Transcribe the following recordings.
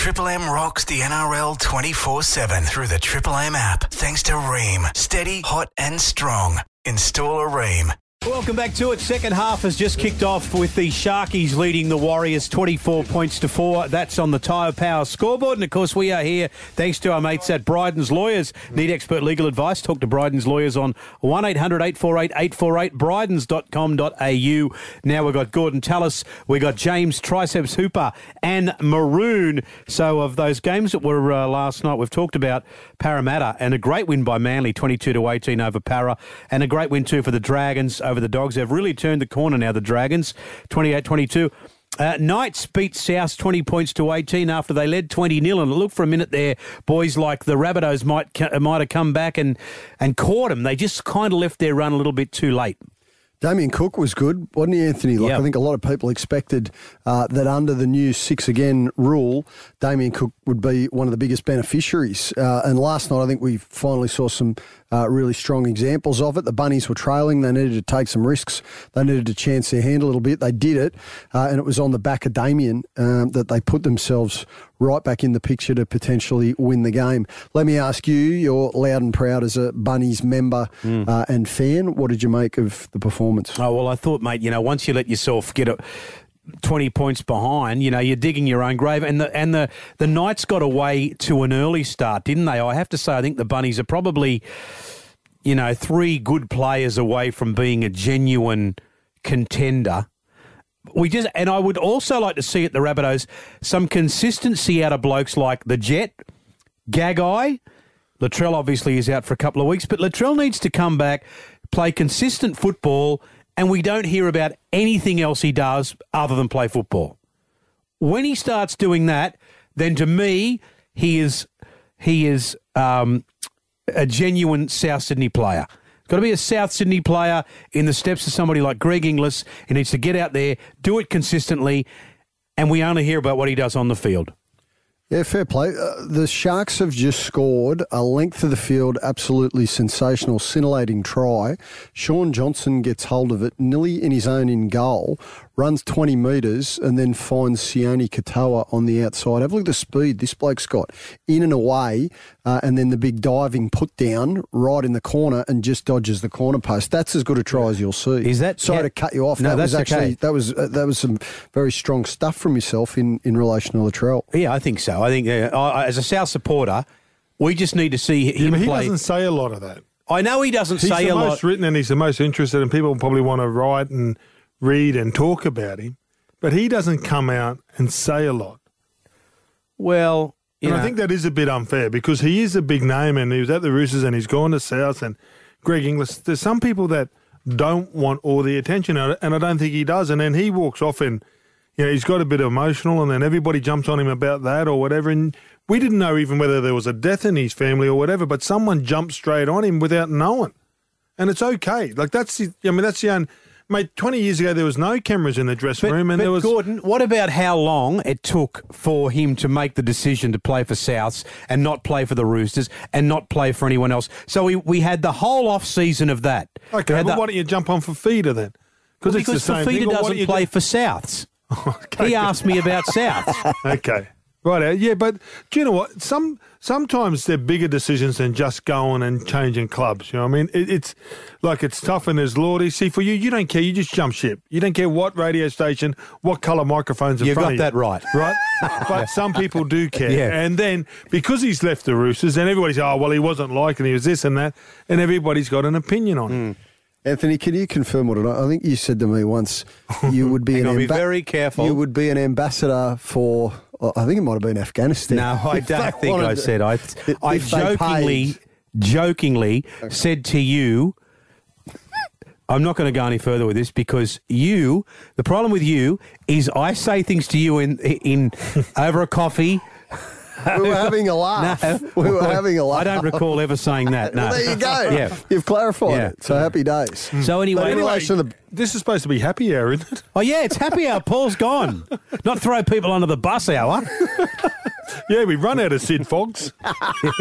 Triple M rocks the NRL 24/7 through the Triple M app. Thanks to Ream. Steady, hot and strong. Install a Ream. Welcome back to it. Second half has just kicked off with the Sharkies leading the Warriors 24 points to 4. That's on the Tyre Power scoreboard. And, of course, we are here thanks to our mates at Bryden's Lawyers. Need expert legal advice? Talk to Bryden's Lawyers on 1-800-848-848, brydens.com.au. Now we've got Gordon Tallis, we've got James Triceps Hooper and Maroon. So of those games that were last night, we've talked about Parramatta and a great win by Manly, 22-18 over Para, and a great win too for the Dragons over the Dogs. They've really turned the corner now, the Dragons, 28-22. Knights beat South 20 points to 18 after they led 20-0. And look, for a minute there, boys like the Rabbitohs might have come back and caught them. They just kind of left their run a little bit too late. Damien Cook was good, wasn't he, Anthony? I think a lot of people expected that under the new 6-again rule, Damien Cook would be one of the biggest beneficiaries. And last night, I think we finally saw some really strong examples of it. The Bunnies were trailing. They needed to take some risks. They needed to chance their hand a little bit. They did it. And it was on the back of Damien that they put themselves right back in the picture to potentially win the game. Let me ask you, you're loud and proud as a Bunnies member and fan. What did you make of the performance? Oh, well, I thought, mate, once you let yourself get 20 points behind, you're digging your own grave. And the Knights got away to an early start, didn't they? I have to say, I think the Bunnies are probably, 3 good players away from being a genuine contender. And I would also like to see at the Rabbitohs some consistency out of blokes like the Jet, Gagai. Latrell obviously is out for a couple of weeks, but Latrell needs to come back, play consistent football, and we don't hear about anything else he does other than play football. When he starts doing that, then to me, he is a genuine South Sydney player. Got to be a South Sydney player in the steps of somebody like Greg Inglis. He needs to get out there, do it consistently, and we only hear about what he does on the field. Yeah, fair play. The Sharks have just scored a length of the field, absolutely sensational, scintillating try. Sean Johnson gets hold of it, nearly in his own in goal, runs 20 metres and then finds Sione Katoa on the outside. Have a look at the speed this bloke's got. In and away, and then the big diving put down right in the corner and just dodges the corner post. That's as good a try as you'll see. Is that... Sorry to cut you off. No, that that's was actually okay. That was some very strong stuff from yourself in relation to Latrell. Yeah, I think so. I think as a South supporter, we just need to see him play. He doesn't say a lot of that. I know he doesn't say a lot. He's the most written and he's the most interested, and people probably want to write and read and talk about him, but he doesn't come out and say a lot. Well, I think that is a bit unfair because he is a big name and he was at the Roosters and he's gone to South and Greg Inglis. There's some people that don't want all the attention and I don't think he does. And then he walks off and he's got a bit emotional and then everybody jumps on him about that or whatever. And we didn't know even whether there was a death in his family or whatever, but someone jumped straight on him without knowing. And it's okay. Like that's the own... Mate, 20 years ago, there was no cameras in the dressing room. And there was... Gordon, what about how long it took for him to make the decision to play for Souths and not play for the Roosters and not play for anyone else? So we had the whole off-season of that. Okay, but why don't you jump on Fafita then? Because Fafita doesn't play for Souths. Okay. He asked me about Souths. Okay. Right, yeah, but do you know what? Sometimes they're bigger decisions than just going and changing clubs. You know what I mean? It's like it's tough and there's loyalty. See, for you don't care. You just jump ship. You don't care what radio station, what colour microphones in front of you. You got that right. Right? But some people do care. Yeah. And then because he's left the Roosters, then everybody's, he wasn't like and he was this and that, and everybody's got an opinion on him. Anthony, can you confirm what I think you said to me once? You would be be very careful. You would be an ambassador for. I think it might have been Afghanistan. No, I don't think I said. I jokingly said to you. I'm not going to go any further with this because the problem with you is I say things to you in over a coffee. We were having a laugh. Having a laugh. I don't recall ever saying that. No. Well, there you go. Yeah. You've clarified it. So happy days. So anyway, in relation to This is supposed to be happy hour, isn't it? Oh, yeah, it's happy hour. Paul's gone. Not throw people under the bus hour. Yeah, we run out of Sid Fogs. But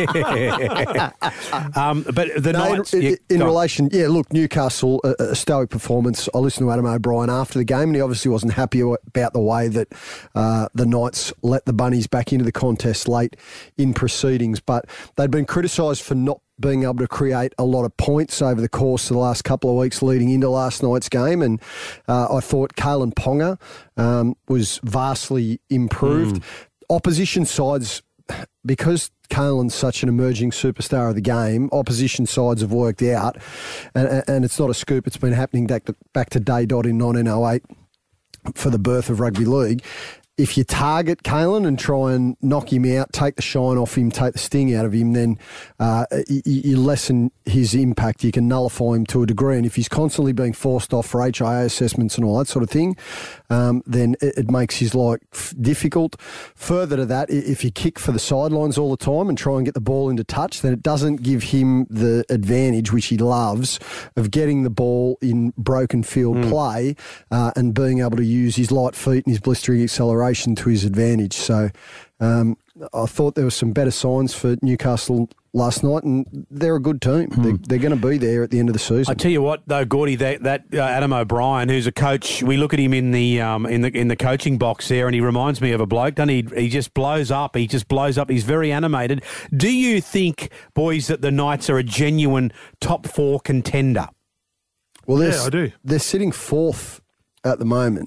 the Knights... In relation, look, Newcastle, a stoic performance. I listened to Adam O'Brien after the game, and he obviously wasn't happy about the way that the Knights let the Bunnies back into the contest late in proceedings. But they'd been criticised for not being able to create a lot of points over the course of the last couple of weeks leading into last night's game. And I thought Kalen Ponga was vastly improved. Opposition sides, because Kalen's such an emerging superstar of the game, opposition sides have worked out, and it's not a scoop, it's been happening back to day dot in 1908 for the birth of rugby league. If you target Kalen and try and knock him out, take the shine off him, take the sting out of him, then you lessen his impact. You can nullify him to a degree. And if he's constantly being forced off for HIA assessments and all that sort of thing, then it makes his life difficult. Further to that, if you kick for the sidelines all the time and try and get the ball into touch, then it doesn't give him the advantage, which he loves, of getting the ball in broken field play and being able to use his light feet and his blistering acceleration to his advantage. So I thought there were some better signs for Newcastle last night, and they're a good team. They're going to be there at the end of the season. I tell you what, though, Gordy, that Adam O'Brien, who's a coach, we look at him in the coaching box there, and he reminds me of a bloke. Doesn't he? He just blows up. He's very animated. Do you think, boys, that the Knights are a genuine top 4 contender? Well, I do. They're sitting 4th at the moment.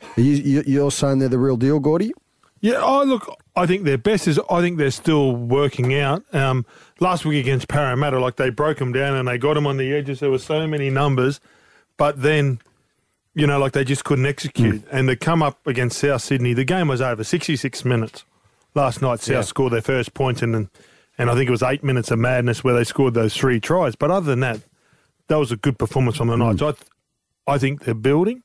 You're saying they're the real deal, Gordy? Yeah, look, I think their best is, I think they're still working out. Last week against Parramatta, like they broke them down and they got them on the edges. There were so many numbers, but then, like they just couldn't execute. And to come up against South Sydney, the game was over 66 minutes. Last night, South scored their first point and I think it was 8 minutes of madness where they scored those 3 tries. But other than that, that was a good performance from the Knights. I think they're building.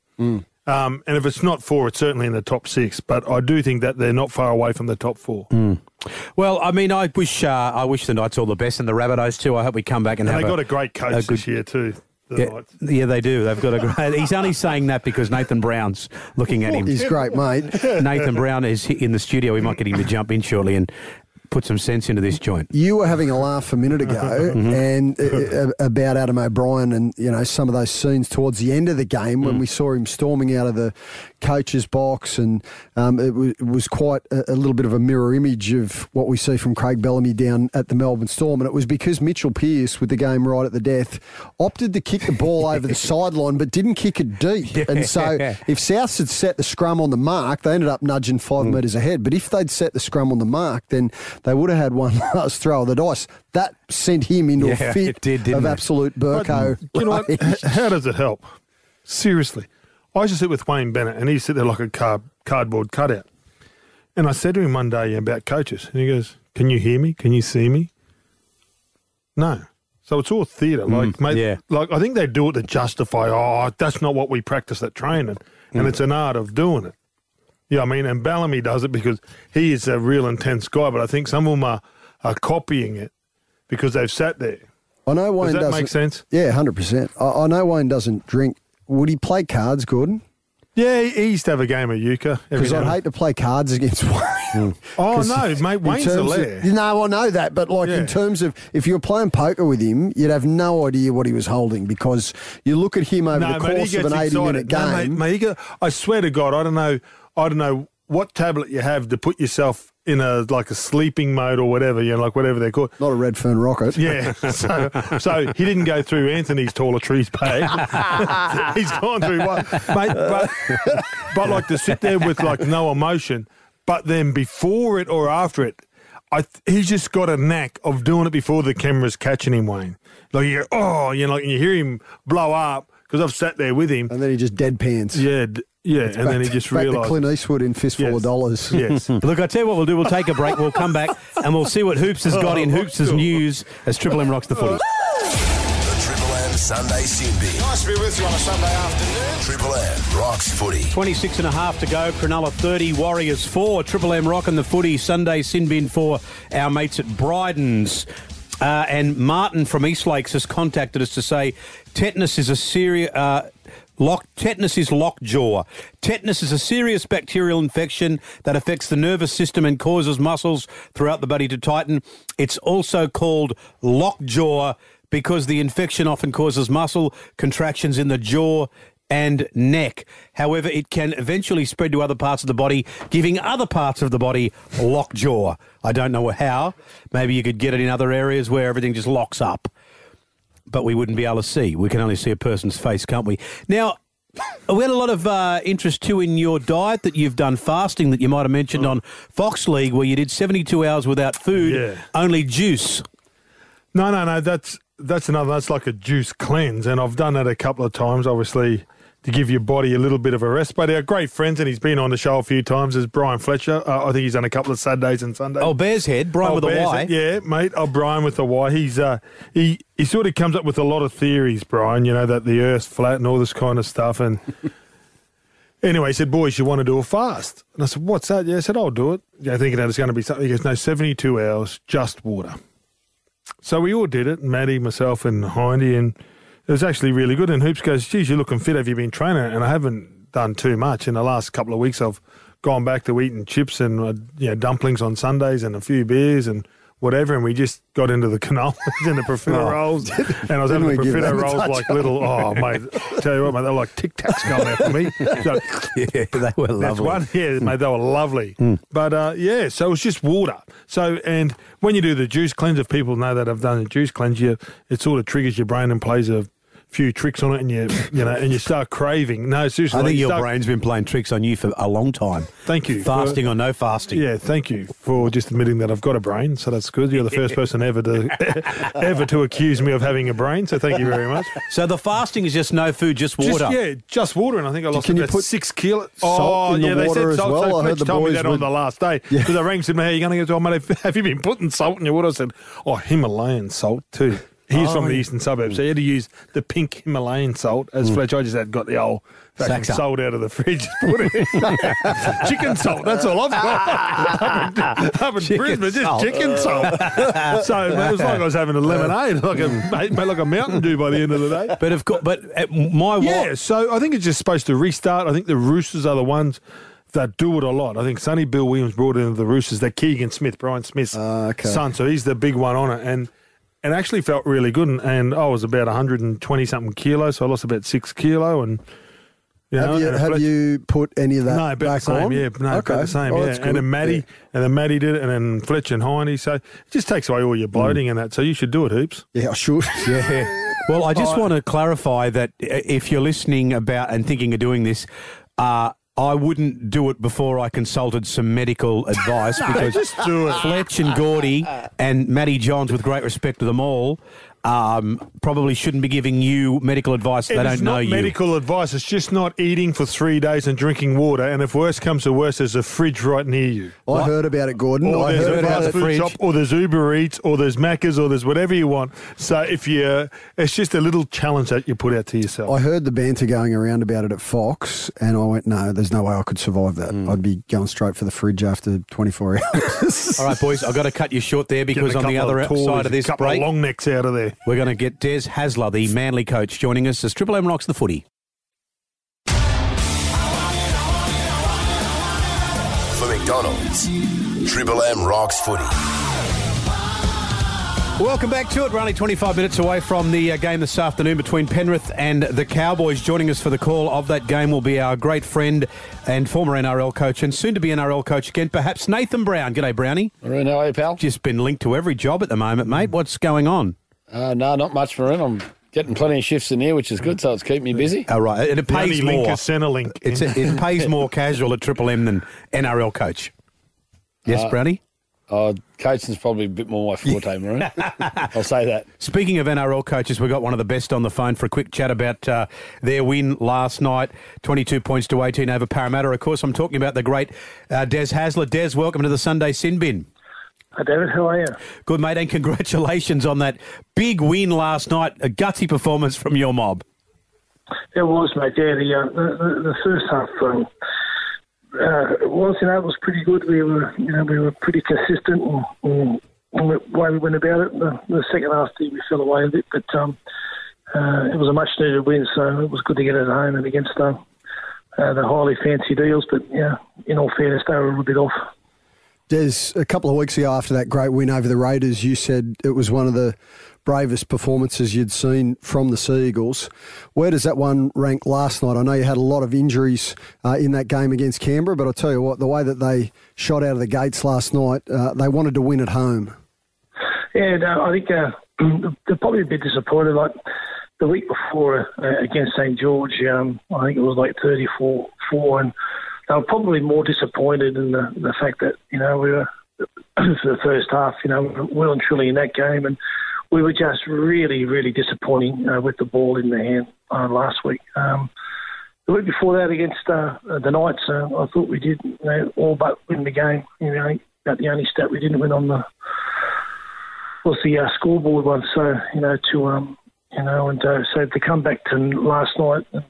And if it's not 4, it's certainly in the top 6. But I do think that they're not far away from the top 4. Well, I mean, I wish the Knights all the best, and the Rabbitohs too. I hope we come back and have they got a great coach this year too. Yeah, they do. They've got a great... He's only saying that because Nathan Brown's looking at him. He's great, mate. Nathan Brown is in the studio. We might get him to jump in shortly and put some sense into this joint. You were having a laugh a minute ago and about Adam O'Brien and, some of those scenes towards the end of the game when we saw him storming out of the coach's box, and it was quite a little bit of a mirror image of what we see from Craig Bellamy down at the Melbourne Storm. And it was because Mitchell Pearce, with the game right at the death, opted to kick the ball over the sideline but didn't kick it deep. And so if Souths had set the scrum on the mark, they ended up nudging 5 metres ahead. But if they'd set the scrum on the mark, then they would have had one last throw of the dice. That sent him into a fit of absolute Burko. You know what? How does it help? Seriously. I used to sit with Wayne Bennett, and he'd sit there like a cardboard cutout. And I said to him one day about coaches, and he goes, "Can you hear me? Can you see me?" No. So it's all theatre. Like I think they do it to justify, that's not what we practice at training. And it's an art of doing it. Yeah, I mean, and Bellamy does it because he is a real intense guy, but I think some of them are copying it because they've sat there. I know Wayne doesn't. Does that make sense? Yeah, 100%. I know Wayne doesn't drink. Would he play cards, Gordon? Yeah, he used to have a game of euchre. Because I'd hate to play cards against Wayne. Oh, no, mate, Wayne's a lair. No, I know that, but in terms of if you were playing poker with him, you'd have no idea what he was holding because you look at him over the course of an 80-minute game. No, mate, I swear to God, I don't know what tablet you have to put yourself in a sleeping mode or whatever, whatever they're called. Not a Redfern rocket. Yeah. So he didn't go through Anthony's toiletries bag. He's gone through one. Mate, but to sit there with no emotion, but then before it or after it, he's just got a knack of doing it before the camera's catching him, Wayne. And you hear him blow up because I've sat there with him. And then he just deadpans. Yeah, and then he just realised. Back to Clint Eastwood in Fistful of Dollars. Yes. Look, I tell you what we'll do. We'll take a break. We'll come back and we'll see what Hoops has got in Hoops' news as Triple M rocks the footy. The Triple M Sunday Sin Bin. Nice to be with you on a Sunday afternoon. Triple M rocks footy. 26 and a half to go. Cronulla 30, Warriors 4. Triple M rocking the footy. Sunday Sin Bin for our mates at Bryden's. And Martin from East Lakes has contacted us to say tetanus is a serious... Tetanus is lockjaw. Tetanus is a serious bacterial infection that affects the nervous system and causes muscles throughout the body to tighten. It's also called lockjaw because the infection often causes muscle contractions in the jaw and neck. However, it can eventually spread to other parts of the body, giving other parts of the body lockjaw. I don't know how. Maybe you could get it in other areas where everything just locks up. But we wouldn't be able to see. We can only see a person's face, can't we? Now, we had a lot of interest too in your diet that you've done fasting that you might have mentioned on Fox League where you did 72 hours without food, only juice. No. That's another. That's like a juice cleanse, and I've done that a couple of times, obviously, to give your body a little bit of a rest. But our great friends, and he's been on the show a few times, is Brian Fletcher. I think he's done a couple of Saturdays and Sundays. Oh, Bears Head, Brian with a Y. Yeah, mate. Oh, Brian with a Y. He's he sort of comes up with a lot of theories, Brian. You know, that the Earth's flat and all this kind of stuff. And anyway, he said, "Boys, you want to do a fast?" And I said, "What's that?" Yeah, I said, "I'll do it." Yeah, thinking that it's going to be something. He goes, "No, 72 hours, just water." So we all did it, Maddie, myself, and Hindy, and it was actually really good. And Hoops goes, "Geez, you're looking fit. Have you been training?" And I haven't done too much. In the last couple of weeks, I've gone back to eating chips and dumplings on Sundays and a few beers and whatever. And we just got into the cannolis and the profiterole rolls. And I was having the profiterole rolls like little, mate, tell you what, mate, they were like Tic Tacs going out for me. So, yeah, they were lovely. That's one. Yeah, mate, they were lovely. But, so it was just water. So, and when you do the juice cleanse, if people know that I've done the juice cleanse, it sort of triggers your brain and plays a few tricks on it, and and you start craving. No, seriously, I think your brain's been playing tricks on you for a long time. Thank you. Fasting or no fasting. Yeah, thank you for just admitting that I've got a brain. So that's good. You're the first person ever to accuse me of having a brain. So thank you very much. So the fasting is just no food, just water. Just water, and I think I lost about 6 kilos. Salt in the water as well? So I heard the told me boys that on the last day because I rang and said, "Hey, you're going to go?" Mate, have you been putting salt in your water? I said, Himalayan salt too. He's from the eastern suburbs, so he had to use the pink Himalayan salt. As Fletch, I just got the old salt out of the fridge, put it in. Chicken salt, that's all I've got. up in Brisbane, just chicken salt. So it was like I was having a lemonade, like a Mountain Dew by the end of the day. But of course, so I think it's just supposed to restart. I think the Roosters are the ones that do it a lot. I think Sonny Bill Williams brought in the Roosters, that Keegan Smith, Brian Smith's son, so he's the big one on it. And actually felt really good, and I was about 120-something kilos, so I lost about 6 kilo. And have you put any of that back on? About the same, yeah. And then Maddie did it, and then Fletch and Hindy. So it just takes away all your bloating and that. So you should do it, Hoops. Yeah, I should. Yeah. Well, I just want to clarify that if you're listening about and thinking of doing this, I wouldn't do it before I consulted some medical advice because just do it. Fletch and Gordy and Matty Johns, with great respect to them all, probably shouldn't be giving you medical advice if they don't know you. It's not medical advice. It's just not eating for 3 days and drinking water. And if worse comes to worse, there's a fridge right near you. I heard about it, Gordon. Or there's a fast food shop, or there's Uber Eats, or there's Macca's, or there's whatever you want. So it's just a little challenge that you put out to yourself. I heard the banter going around about it at Fox, and I went, no, there's no way I could survive that. I'd be going straight for the fridge after 24 hours. All right, boys, I've got to cut you short there because on the other side of this break, a couple of long necks out of there. We're going to get Des Hasler, the Manly coach, joining us as Triple M rocks the footy. For McDonald's, Triple M rocks footy. Welcome back to it. We're only 25 minutes away from the game this afternoon between Penrith and the Cowboys. Joining us for the call of that game will be our great friend and former NRL coach and soon-to-be NRL coach again, perhaps Nathan Brown. G'day, Brownie. Maroon, how are you, pal? Just been linked to every job at the moment, mate. What's going on? No, not much, Maroon. I'm getting plenty of shifts in here, which is good, so it's keeping me busy. Oh, right. And it pays more. Centrelink. It pays more casual at Triple M than NRL coach. Yes, Brownie? Coaching's probably a bit more my forte, Maroon. I'll say that. Speaking of NRL coaches, we've got one of the best on the phone for a quick chat about their win last night, 22 points to 18 over Parramatta. Of course, I'm talking about the great Des Hasler. Des, welcome to the Sunday Sin Bin. Hi, David. How are you? Good, mate, and congratulations on that big win last night. A gutsy performance from your mob. It was, mate. Yeah, the first half it was pretty good. We were pretty consistent in the way we went about it. The second half, we fell away a bit, but it was a much-needed win, so it was good to get it at home and against the highly fancied Eels. But, yeah, in all fairness, they were a little bit off. Des, a couple of weeks ago after that great win over the Raiders, you said it was one of the bravest performances you'd seen from the Sea Eagles. Where does that one rank last night? I know you had a lot of injuries in that game against Canberra, but I'll tell you what, the way that they shot out of the gates last night, they wanted to win at home. Yeah, no, I think they're probably a bit disappointed. Like the week before against St. George, I think it was like 34-4, and they were probably more disappointed in the fact that, we were, for the first half, well and truly in that game, and we were just really, really disappointing with the ball in the hand last week. The week before that against the Knights, I thought we did all but win the game. About the only stat we didn't win on was the scoreboard one. So, so to come back to last night and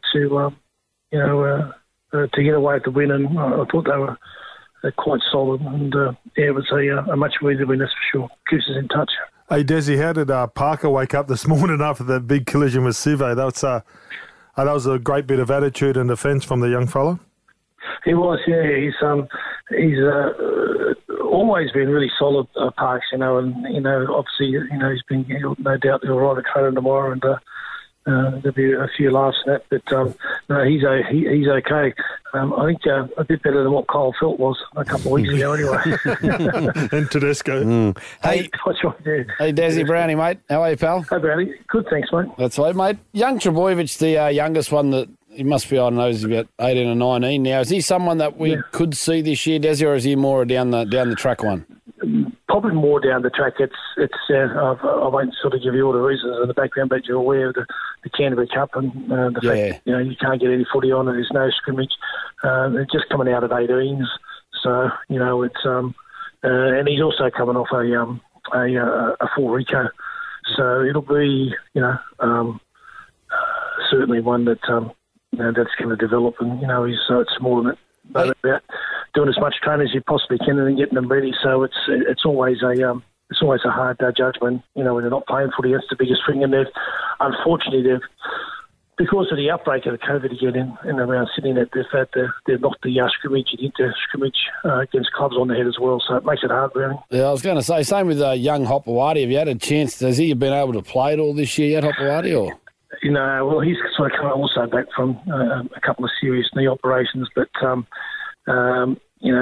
to get away with the win, and I thought they were quite solid, and it was a much needed win, that's for sure. Goose is in touch. Hey, Desi, how did Parker wake up this morning after that big collision with Sive? That was a great bit of attitude and defence from the young fella. He was, yeah. He's always been really solid, Parks, and obviously, he's been, no doubt he'll ride a trainer tomorrow, and there'll be a few laughs at that, but no, he's okay. I think a bit better than what Kyle Felt was a couple of weeks ago anyway. And Tedesco. Hey, that's right, yeah. Hey, Desi Brownie, mate. How are you, pal? Hey, Brownie. Good, thanks, mate. That's right, mate. Young Trebojevic, the youngest one, that he must be, I don't know, he's about 18 or 19 now. Is he someone that we could see this year, Desi, or is he more down the track one? Probably more down the track. I won't sort of give you all the reasons in the background, but you're aware of the Canterbury Cup and the fact that, you can't get any footy on and there's no scrimmage. They're just coming out of 18s, so it's and he's also coming off a full Rico, so it'll be certainly one that that's going to develop, and he's it's more than about doing as much training as you possibly can and then getting them ready. So it's always a hard judgment, when they're not playing footy. That's the biggest thing. And unfortunately, because of the outbreak of the COVID again in around Sydney, they've knocked the scrimmage into scrimmage against clubs on the head as well. So it makes it hard, really. Yeah, I was going to say, same with young Hopewadi. Have you had a chance? Has he been able to play it all this year yet, Hopewadi, or? Well, he's sort of come also back from a couple of serious knee operations, but in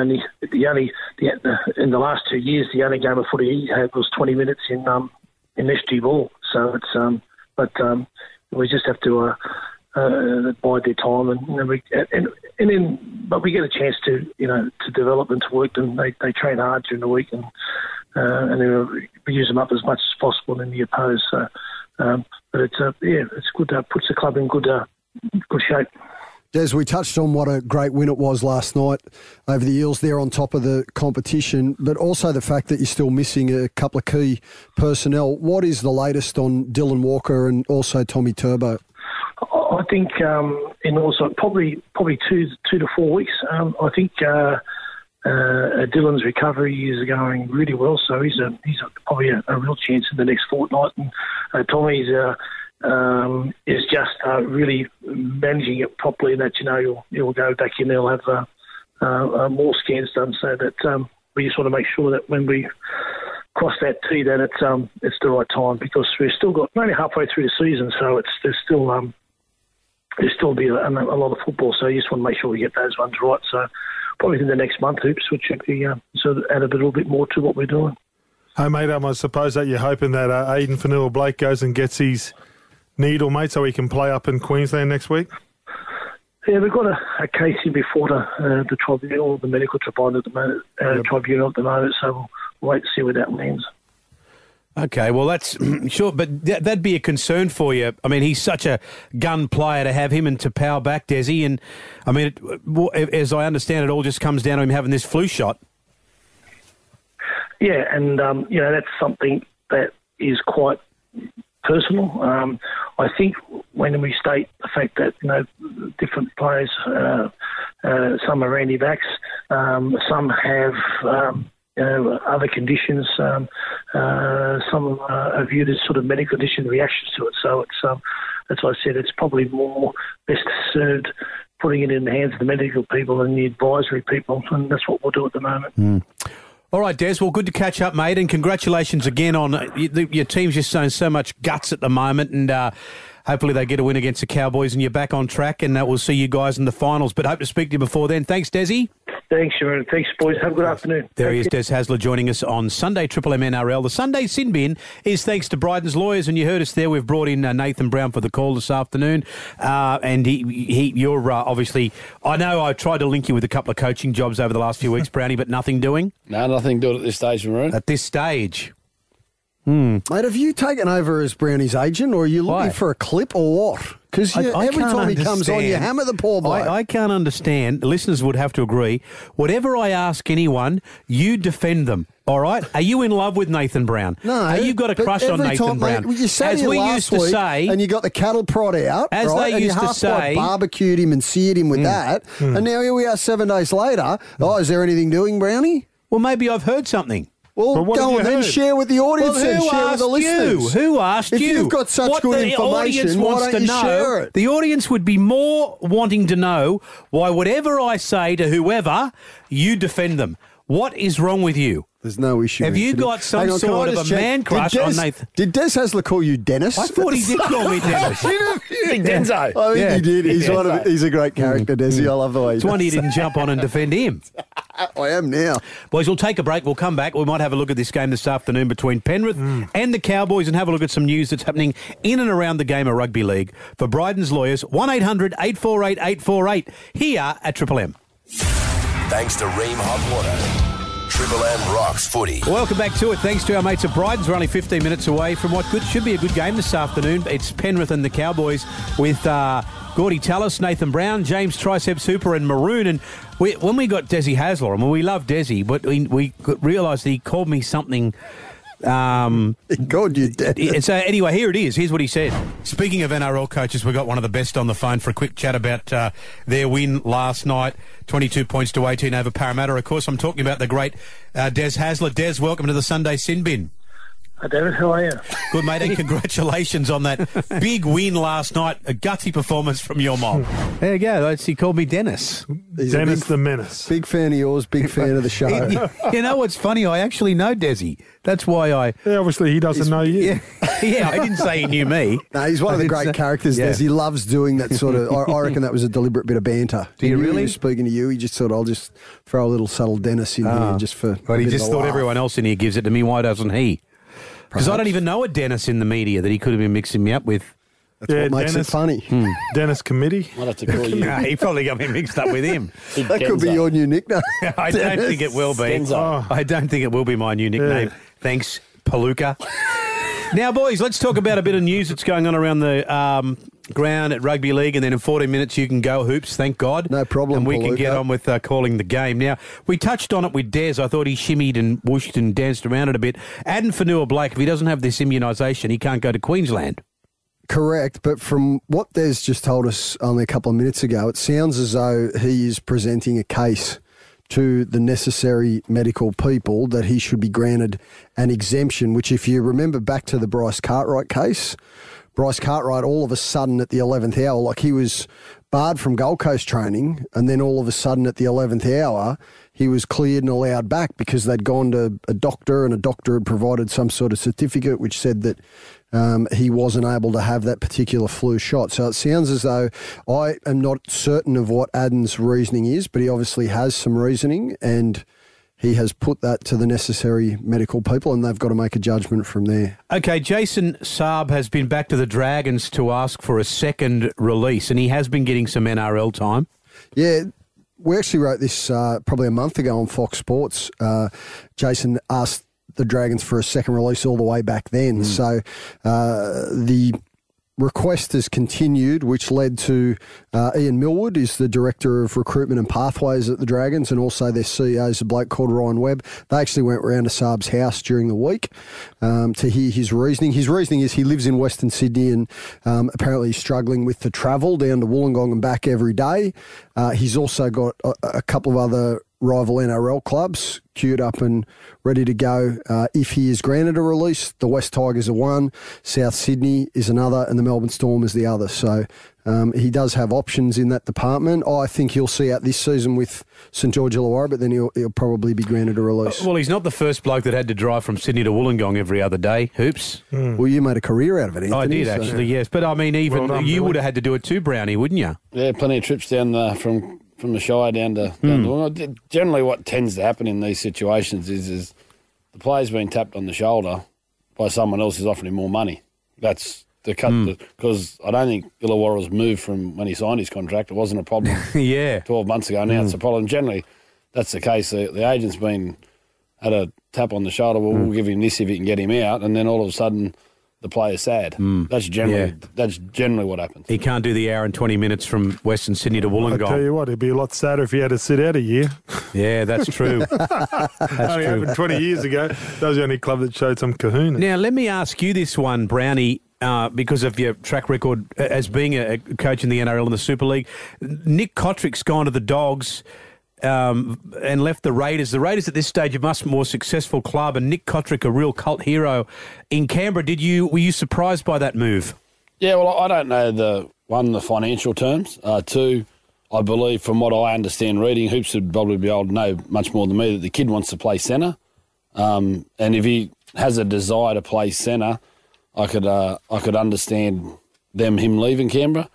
the last 2 years, the only game of footy he had was 20 minutes in SG Ball. So it's we just have to bide their time, but we get a chance to to develop and to work them. They train hard during the week, and we use them up as much as possible in the opposed. So. But it's good. Puts the club in good shape. Des, we touched on what a great win it was last night over the Eels. They're on top of the competition, but also the fact that you're still missing a couple of key personnel. What is the latest on Dylan Walker and also Tommy Turbo? I think in also probably 2 to 4 weeks. I think Dylan's recovery is going really well, so he's probably a real chance in the next fortnight. And Tommy's is just really managing it properly, and that he'll go back in. They'll have more scans done, so that we just want to make sure that when we cross that T, that it's the right time, because we're only halfway through the season, so there's still be a lot of football. So you just want to make sure we get those ones right. So probably in the next month, Hoops, which should be sort of add a little bit more to what we're doing. Hey, mate, I suppose that you're hoping that Aiden Fanua-Blake goes and gets his needle, mate, so he can play up in Queensland next week? Yeah, we've got a case in before the tribunal, the medical tribunal at the moment, so we'll wait to see where that lands. Okay, well, that's sure, but that'd be a concern for you. I mean, he's such a gun player to have him and to power back, Desi. And, I mean, as I understand, it all just comes down to him having this flu shot. Yeah, and, that's something that is quite personal. I think when we state the fact that, different players, some are anti-vax, some have... other conditions. Some are viewed as sort of medical condition reactions to it. So it's that's why I said it's probably more best served putting it in the hands of the medical people and the advisory people, and that's what we'll do at the moment. All right, Des, well, good to catch up, mate, and congratulations again on your team's just showing so much guts at the moment, and hopefully they get a win against the Cowboys and you're back on track, and we'll see you guys in the finals, but hope to speak to you before then. Thanks, Desi. Thanks, Sharon. Thanks, boys. Have a good afternoon. There he is, Des Hasler, joining us on Sunday Triple M NRL. The Sunday Sin Bin is thanks to Bryden's Lawyers, and you heard us there. We've brought in Nathan Brown for the call this afternoon, and you're obviously. I know I tried to link you with a couple of coaching jobs over the last few weeks, Brownie, but nothing doing. No, nothing doing at this stage, Maroon. At this stage. Mate, have you taken over as Brownie's agent, or are you looking for a clip, or what? Because every time he comes on, you hammer the poor bloke. I can't understand. The listeners would have to agree. Whatever I ask anyone, you defend them. All right? Are you in love with Nathan Brown? No. You've got a crush on Nathan Brown. Mate, you sat as here we last used to week say, and you got the cattle prod out, as right? they and used you to half say, barbecued him and seared him with that, and now here we are 7 days later. Oh, is there anything doing, Brownie? well, maybe I've heard something. Well, go on then, share with the audience and share with the listeners. Who asked you? If you've got such good information, why don't you share it? The audience would be more wanting to know why whatever I say to whoever, you defend them. What is wrong with you? There's no issue. Have you got some sort of a man crush on Nathan? Did Des Hasler call you Dennis? I thought he did call me Dennis. Denzo. I think he did. He's a great character, Desi. I love the way he It's one you didn't jump on and defend him. I am now. Boys, we'll take a break. We'll come back. We might have a look at this game this afternoon between Penrith and the Cowboys and have a look at some news that's happening in and around the game of rugby league. For Bryden's Lawyers, 1-800-848-848 here at Triple M. Thanks to Ream Hot Water. Triple M rocks footy. Welcome back to it. Thanks to our mates at Bryden's. We're only 15 minutes away from what should be a good game this afternoon. It's Penrith and the Cowboys with Gordy Tallis, Nathan Brown, James Triceps Hooper and Maroon. And when we got Desi Hasler, I mean, we love Desi, but we realised he called me something... He called you Dennis. So anyway, here it is. Here's what he said. Speaking of NRL coaches, we got one of the best on the phone for a quick chat about their win last night, 22 points to 18 over Parramatta. Of course, I'm talking about the great Des Hasler. Des, welcome to the Sunday Sin Bin. Hi, David. How are you? Good, mate, and congratulations on that big win last night. A gutsy performance from your mob. There you go. He called me Dennis. Dennis the Menace. Big fan of yours, big fan of the show. You know what's funny? I actually know Desi. That's why I... Yeah, obviously he doesn't know you. Yeah, I didn't say he knew me. No, he's one of the great characters, Des. He loves doing that sort of... I reckon that was a deliberate bit of banter. Do you really? He was speaking to you, he just thought, I'll just throw a little subtle Dennis in here just for... But he just thought everyone else in here gives it to me. Why doesn't he? Because I don't even know a Dennis in the media that he could have been mixing me up with. That's what makes it funny. Dennis Committee. Might have to call you. He probably got me mixed up with him. That could be your new nickname. I don't think it will be. I don't think it will be my new nickname. Thanks, Palooka. Now, boys, let's talk about a bit of news that's going on around the ground at Rugby League, and then in 40 minutes you can go hoops, thank God. No problem, And we can Palooka. get on with calling the game. Now, we touched on it with Des. I thought he shimmied and whooshed and danced around it a bit. Addin Fanua-Blake, if he doesn't have this immunisation, he can't go to Queensland. Correct, but from what Des just told us only a couple of minutes ago, it sounds as though he is presenting a case to the necessary medical people that he should be granted an exemption, which if you remember back to the Bryce Cartwright case, Bryce Cartwright all of a sudden at the 11th hour, like he was barred from Gold Coast training, and then all of a sudden at the 11th hour, he was cleared and allowed back because they'd gone to a doctor and a doctor had provided some sort of certificate which said that he wasn't able to have that particular flu shot. So it sounds as though I am not certain of what Addin's reasoning is, but he obviously has some reasoning and he has put that to the necessary medical people and they've got to make a judgment from there. Okay, Jason Saab has been back to the Dragons to ask for a second release, and he has been getting some NRL time. Yeah, we actually wrote this probably a month ago on Fox Sports. Jason asked the Dragons for a second release all the way back then. So the request has continued, which led to Ian Millwood, is the Director of Recruitment and Pathways at the Dragons, and also their CEO is a bloke called Ryan Webb. They actually went round to Saab's house during the week to hear his reasoning. His reasoning is he lives in Western Sydney and apparently he's struggling with the travel down to Wollongong and back every day. He's also got a couple of other rival NRL clubs queued up and ready to go if he is granted a release. The West Tigers are one, South Sydney is another, and the Melbourne Storm is the other. So he does have options in that department. I think he'll see out this season with St George Illawarra, but then he'll probably be granted a release. Well, he's not the first bloke that had to drive from Sydney to Wollongong every other day, Hoops. Well, you made a career out of it, Anthony. I did, actually, yes. But, I mean, even you would have had to do it too, Brownie, wouldn't you? Yeah, plenty of trips down from the Shire down to Wollongong. Generally what tends to happen in these situations is the player's being tapped on the shoulder by someone else who's offering him more money. That's the cut, because I don't think Illawarra's moved from when he signed his contract. It wasn't a problem 12 months ago. Now it's a problem. Generally, that's the case. The agent's had a tap on the shoulder. Well, we'll give him this if he can get him out. And then all of a sudden, the player's sad. That's generally what happens. He can't do the hour and 20 minutes from Western Sydney to Wollongong. I tell you what, it'd be a lot sadder if he had to sit out a year. Yeah, that's true. Only happened 20 years ago. That was the only club that showed some kahuna. Now, let me ask you this one, Brownie, because of your track record as being a coach in the NRL and the Super League. Nick Kotrick's gone to the Dogs and left the Raiders. The Raiders at this stage are a much more successful club, and Nick Kotrick, a real cult hero in Canberra. Were you surprised by that move? Yeah, well, I don't know the financial terms. Two, I believe from what I understand reading, Hoops would probably be able to know much more than me, that the kid wants to play centre. And if he has a desire to play centre, I could understand him leaving Canberra.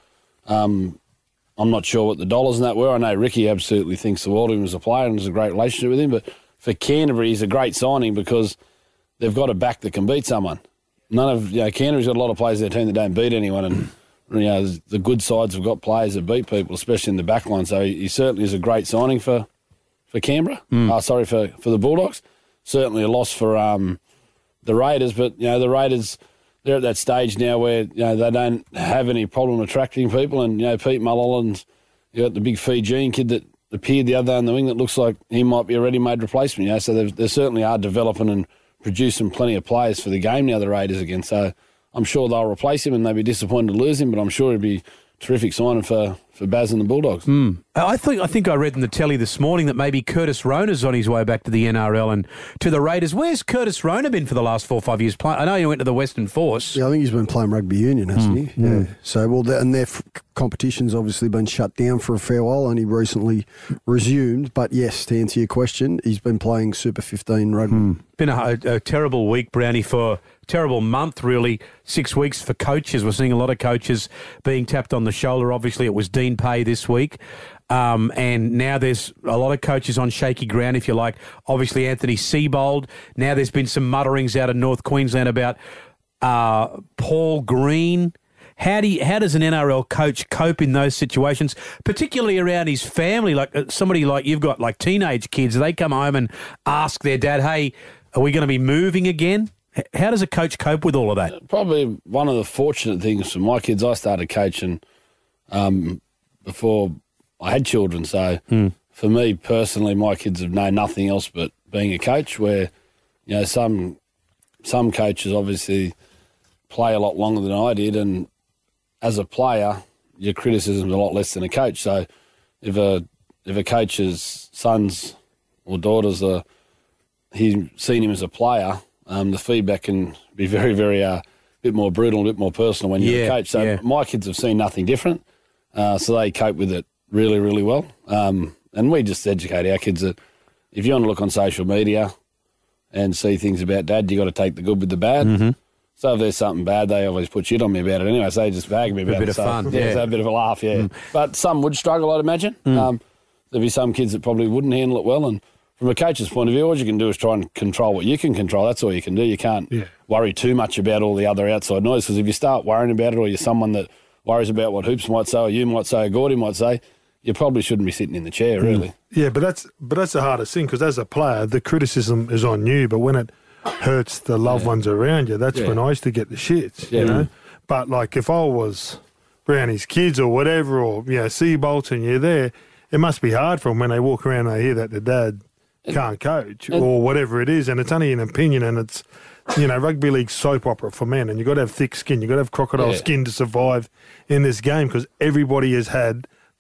I'm not sure what the dollars and that were. I know Ricky absolutely thinks the world of him as a player and has a great relationship with him. But for Canterbury, he's a great signing because they've got a back that can beat someone. Canterbury's got a lot of players in their team that don't beat anyone, and the good sides have got players that beat people, especially in the back line. So he certainly is a great signing for Canberra. For the Bulldogs. Certainly a loss for the Raiders, but the Raiders, they're at that stage now where they don't have any problem attracting people, and Pete Mulholland's, you got the big Fijian kid that appeared the other day on the wing that looks like he might be a ready-made replacement. So they certainly are developing and producing plenty of players for the game now, the Raiders again. So I'm sure they'll replace him, and they'll be disappointed to lose him, but I'm sure it'd be terrific signing for Baz and the Bulldogs. I think I read in the telly this morning that maybe Curtis Rona's on his way back to the NRL and to the Raiders. Where's Curtis Rona been for the last 4 or 5 years? I know he went to the Western Force. Yeah, I think he's been playing rugby union, hasn't he? Yeah. So, and their competition's obviously been shut down for a fair while, only recently resumed. But yes, to answer your question, he's been playing Super 15 rugby. Been a terrible week, Brownie, terrible month, really. 6 weeks for coaches. We're seeing a lot of coaches being tapped on the shoulder. Obviously, it was Dean Pay this week. And now there's a lot of coaches on shaky ground, if you like. Obviously, Anthony Seibold. Now there's been some mutterings out of North Queensland about Paul Green. How does an NRL coach cope in those situations, particularly around his family? Like somebody like you've got, like teenage kids, they come home and ask their dad, hey, are we going to be moving again? How does a coach cope with all of that? Probably one of the fortunate things for my kids, I started coaching before I had children. So for me personally, my kids have known nothing else but being a coach, where some coaches obviously play a lot longer than I did, and as a player, your criticism is a lot less than a coach. So if a coach's sons or daughters he's seen him as a player, the feedback can be very, very bit more brutal, a bit more personal when you're a coach. So my kids have seen nothing different, so they cope with it really, really well. And we just educate our kids that if you want to look on social media and see things about Dad, you got to take the good with the bad. So if there's something bad, they always put shit on me about it anyway, so they just bag me about it. A bit of fun, so a bit of a laugh, But some would struggle, I'd imagine. There'd be some kids that probably wouldn't handle it well, and from a coach's point of view, all you can do is try and control what you can control. That's all you can do. You can't worry too much about all the other outside noise, because if you start worrying about it, or you're someone that worries about what Hoops might say, or you might say, or Gordy might say, you probably shouldn't be sitting in the chair, really. Yeah, but that's the hardest thing, because as a player, the criticism is on you, but when it hurts the loved ones around you, that's when I used to get the shits, you know. But like if I was Brownie's kids or whatever, or Seibold, and you're there, it must be hard for them when they walk around and they hear that their dad can't coach or whatever it is, and it's only an opinion, and it's rugby league soap opera for men, and you've got to have thick skin, you've got to have crocodile skin to survive in this game, because everybody has had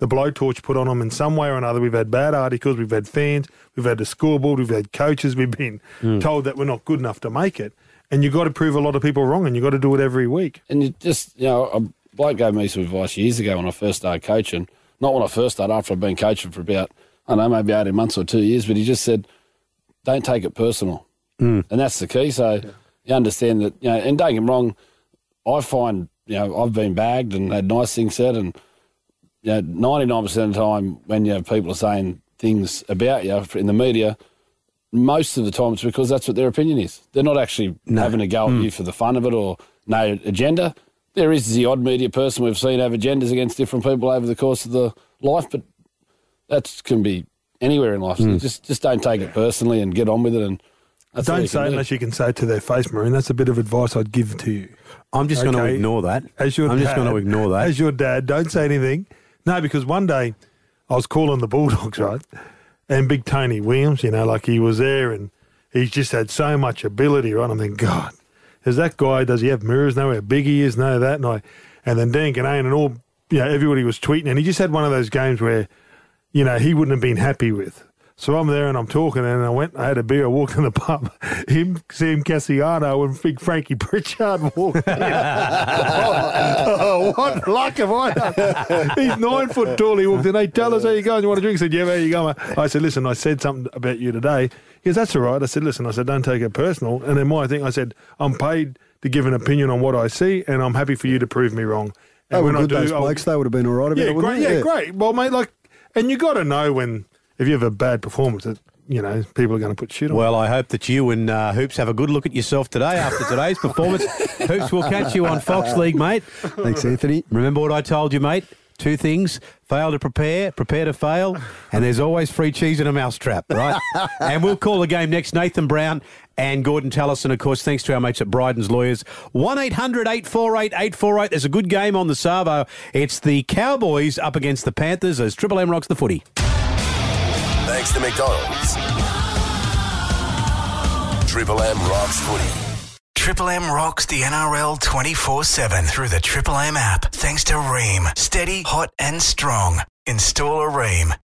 the blowtorch put on them in some way or another. We've had bad articles, we've had fans, we've had the scoreboard, we've had coaches, we've been told that we're not good enough to make it. And you've got to prove a lot of people wrong, and you've got to do it every week. And you just, a bloke gave me some advice years ago when I first started coaching. Not when I first started, after I've been coaching for about, I don't know, maybe 18 months or 2 years, but he just said, don't take it personal. And that's the key. So you understand that, and don't get me wrong, I find, I've been bagged and had nice things said, and 99% of the time when people are saying things about you in the media, most of the time it's because that's what their opinion is. They're not actually having a go at you for the fun of it or no agenda. There is the odd media person we've seen have agendas against different people over the course of the life, but that can be anywhere in life. So just don't take it personally and get on with it. And that's don't say it unless you can say it to their face, Marine. That's a bit of advice I'd give to you. I'm just going to ignore that. Just going to ignore that. As your dad, don't say anything. No, because one day I was calling the Bulldogs, right? And big Tony Williams, he was there and he's just had so much ability, right? I'm thinking, God, is that guy, does he have mirrors? Know how big he is? Know that? And then Dan Ganane and all, everybody was tweeting, and he just had one of those games where, he wouldn't have been happy with. So I'm there and I'm talking, and I had a beer, I walked in the pub, Sam Cassiano and big Frankie Pritchard walked in. What luck have I done? He's 9 foot tall, he walked in, hey, tell us how you going, you want a drink? He said, yeah, there you go, mate. I said, listen, I said something about you today. He goes, that's all right. I said, listen, don't take it personal. And then my thing, I said, I'm paid to give an opinion on what I see, and I'm happy for you to prove me wrong. And they were good, those blokes, they would have been all right about it, wouldn't they? Yeah, great. Well, mate, and you got to know when, if you have a bad performance, that, people are going to put shit on. Well, I hope that you and Hoops have a good look at yourself today after today's performance. Hoops, we'll catch you on Fox League, mate. Thanks, Anthony. Remember what I told you, mate? 2 things: fail to prepare to fail, and there's always free cheese in a mousetrap, right? And we'll call the game next. Nathan Brown and Gordon Tallis, and of course, thanks to our mates at Bryden's Lawyers. 1-800-848-848. There's a good game on the Savo. It's the Cowboys up against the Panthers as Triple M rocks the footy. Thanks to McDonald's. Triple M rocks footy. Triple M rocks the NRL 24/7 through the Triple M app. Thanks to Ream. Steady, hot and strong. Install a Ream.